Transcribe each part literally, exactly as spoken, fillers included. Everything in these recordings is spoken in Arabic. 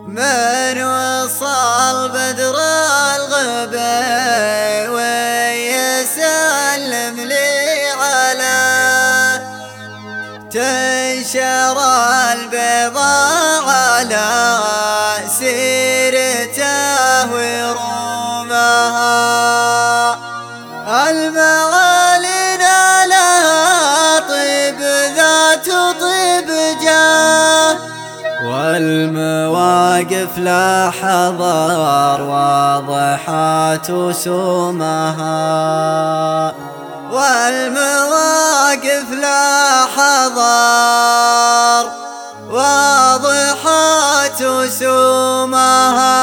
من وصل بدر الغبي ويسلم لي على تنشر البيضاء على سيرته ورومها المعالينا لها طيب ذات طيب جاه والمواقف لا حضر واضحات سومها والمواقف لا حضر واضحات سومها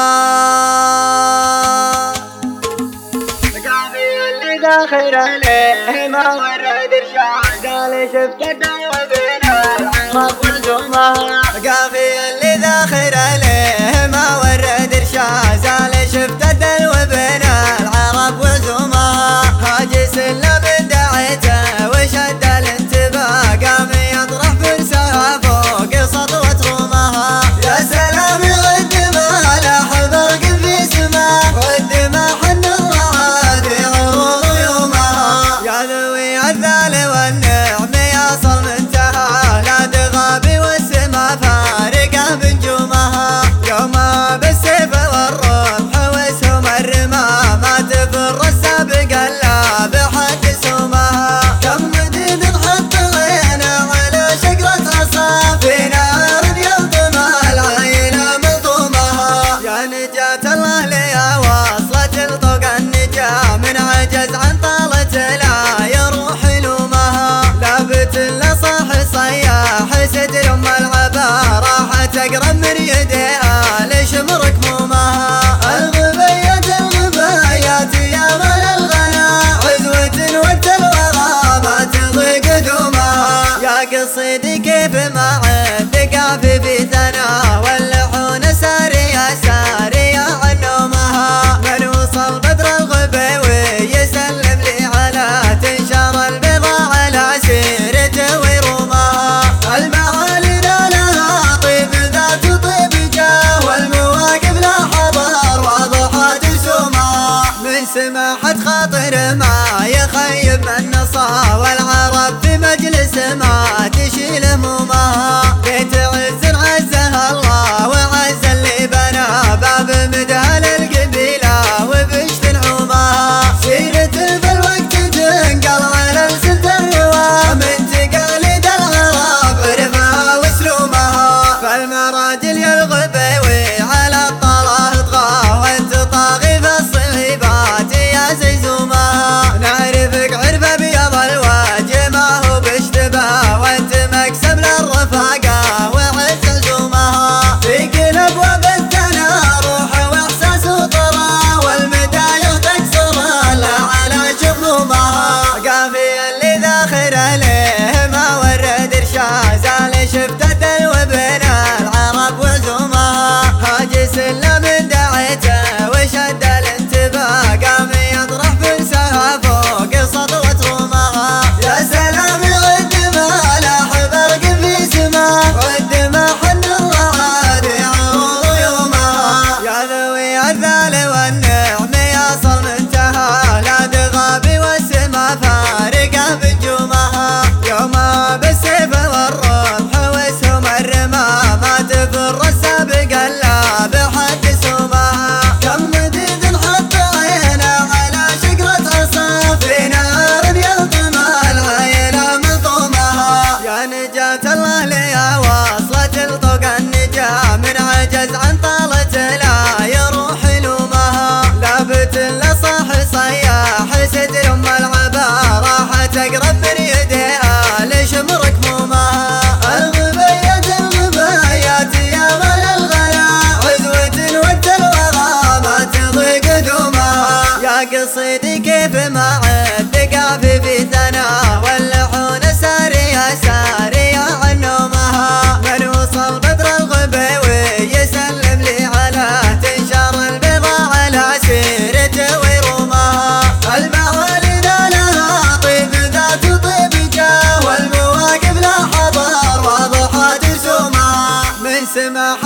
مقامي اللي داخل عليه ما ورد ارشاد قال شفت الدنيا بين العرب ولزومها مقامي اللي داخل عليه ما ورد ارشاد قال شفت الدلو بين العرب ولزومها هاجي سلم دعيته وشد الانتباه قام يطرح فرسها فوق سطوة رومها يا سلام الدماء لاح برق في سماه والدماء حن الرعاد عروض يومها يا ذوي الذال والنعم يصل منتهى لا دغابي والسما فارقه بنجومها يوم بالسيف والرمح وسهم الرمى ما تفر السابق الا بحق سومها كم مدين حط غينا على شجرة عصا في نار يلطم العيلة ملطومها يا نجاة الله ليا واصلة الطوق النجاة من عجز عن طالة لا يروح لومها لابت لصاح صياح ستر ام العبا راح تقرب من يديها لشمر كمومها الغبيات الغبايات يا مال الغلا عزوة والتلوى ما تضيق دومها يا قصيدي كيف ما عندك عافي بثنا واللحون سارية سارية عن نومها من وصل بدر الغبي ويسلم لي على تنشر البيضاء على سيرته ويرومها المعالي لها طيب ذات طيب جاه والمواقف لا حضر واضحات سومها من سماحة خاطر ما يخيب من نصا والعرب في مجلس ما تشيل همومها بيت عز عزها الله وعز اللي بنى باب مدها للقبيلة وبشت نعومها سيرة بالوقت تنقل على لسنة الروا من تقاليد العرب عرفها وسلومها فالمراجل يلغبي وعلى الطلاه طغاه وانت طاغي في الصهيبات يا زيزومها نعرفك عرفة بيض الوجه ما هو باشتباه وانت مكسب للرفاقة وعز عزومها فيك الابواب الثنا روح واحساس وطرا والمدايح تكسر لا على شفومها قافي اللي ذاخر عليه ما ورد ارشاد زال شفت الدلو بين العرب وعزومها هاجي سلم دعيته وشد الانتباه قام يطرح فرسها فوق سطوة رومها يا سلام الدماء لاح برق في سماه والدماء حن الرعاد عروض يومها يا ذوي الذال والنعم يصل منتهى لا دغابي والسما فارقه بنجومها يوم بالسيف والرمح وسهم الرمى ما تفر السابق الا بحق سومها كم مديد حط عينا على شجرة عصا في نار يلطم العيلة ملطومها يا نجاة الله ليا واصلة الطوق النجاة من عجز عن طالة لا يروح لومها لابت لصاح صياح ستر ام العبا راح تقرب من يديها لشمر كمومها الغبيات الغبايات يا مال الغلا عزوة والتلوى ما تضيق دومها يا قصيدي كيف ما عندك عافي بثنا واللحون سارية سارية عن نومها من وصل بدر الغبي ويسلم لي على تنشر البيضاء على سيرته ويرومها المعالي لها طيب ذات طيب جاه والمواقف لا حضر واضحات سومها من سماحة خاطر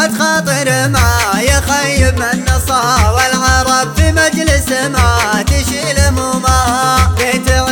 الخاطر ما يخيب من نصا، والعرب في مجلس ما تشيل همومها. بيت